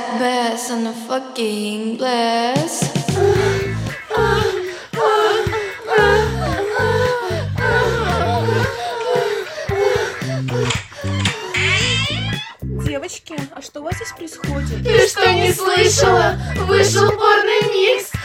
that bass on the fucking blast. Девочки, а что у вас здесь происходит? Ты что, не слышала? Вышел порный микс.